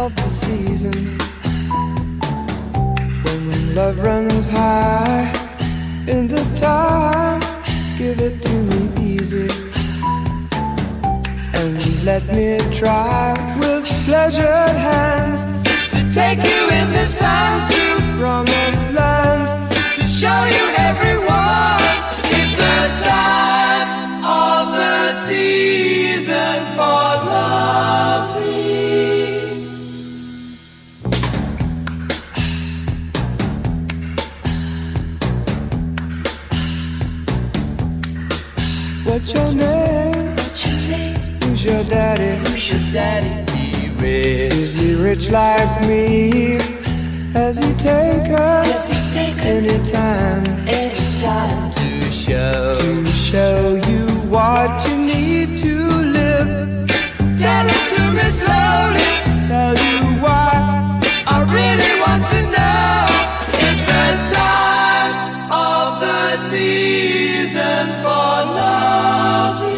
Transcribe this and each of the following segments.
of the season. When love runs high in this time, give it to me easy and let me try with pleasured hands to take you in the sun to promised lands, to show you everyone it's the time of the season for loving. What's your name? What's your name? Who's your daddy? Who's your daddy? He rich. Is he rich like me? Has he take us Has he take anytime? Anytime to show you what you need to live. Tell it to me slowly. Tell you why I really want to know. It's the time of the season for loving.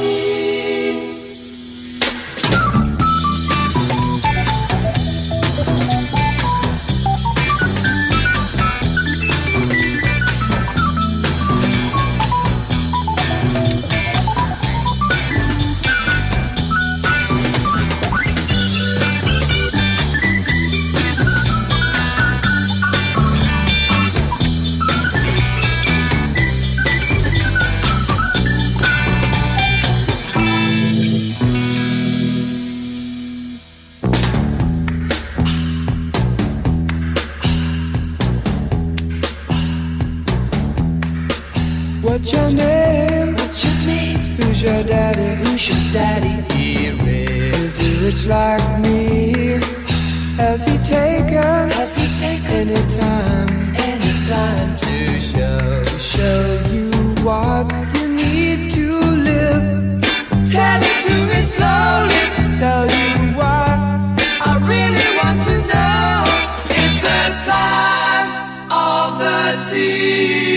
What's your name? What's your name? Who's your daddy? Who's your daddy? He rich. Is he rich like me? Has he taken Has he taken anytime anytime to show you what you need to live? Tell it to me slowly. Tell you why I really want to know. It's the time of the season.